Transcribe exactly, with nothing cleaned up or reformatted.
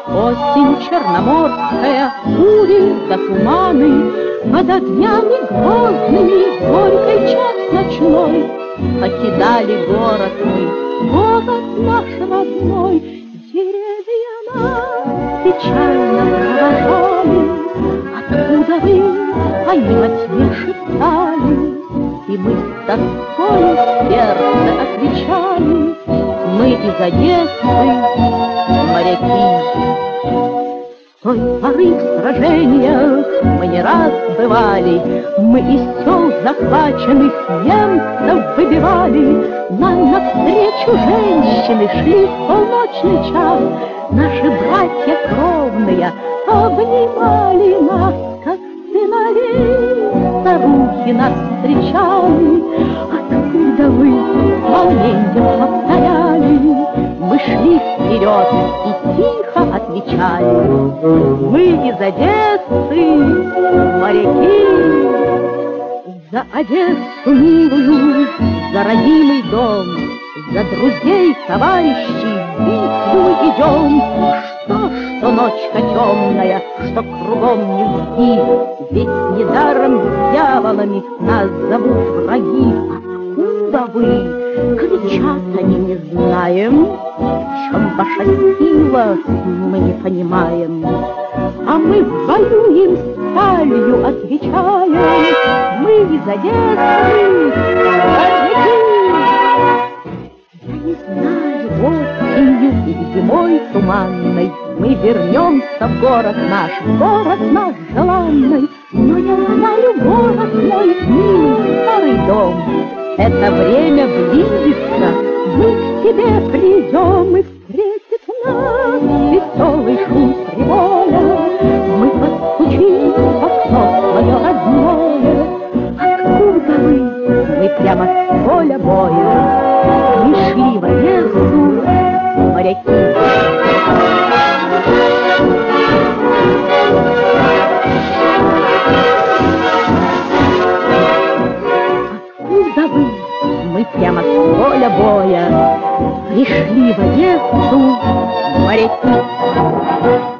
Осень черноморская, бури да туманы, под огнями грозными, горький час ночной, покидали город мы, город наш родной. Деревья нас печально провожали, откуда вы, они во тьме шептали, и мы с тоской в сердце отвечали: мы из Одессы, моряки. С той поры в сражениях мы не раз бывали, мы из сел захваченных немцев выбивали. Нам навстречу женщины шли в полночный час, наши братья кровные обнимали нас, как сыновей. Старухи нас встречали: откуда вы, волнением повторяли. Мы шли вперед и тихо отвечали: мы из Одессы, моряки. За Одессу милую, за родимый дом, за друзей, товарищей в битву идем. Что, что ночка темная, что кругом низги, ведь недаром дьяволами нас зовут враги. Откуда вы? Кричат они, не знаем. В чем ваша сила, мы не понимаем. А мы воюем сталью, отвечаем: мы из Одессы, моряки. Я не знаю, осенью и зимой туманной мы вернемся в город наш, город наш желанный. Но я знаю, город мой, милый старый дом, это время близится, мы к тебе придем, и встретит нас веселый шум прибоя. Мы постучим в окно свое родное. Откуда вы? Мы прямо с поля боя пришли в Одессу, моряки. Откуда вы? Мы прямо с поля боя пришли в Одессу, моряки.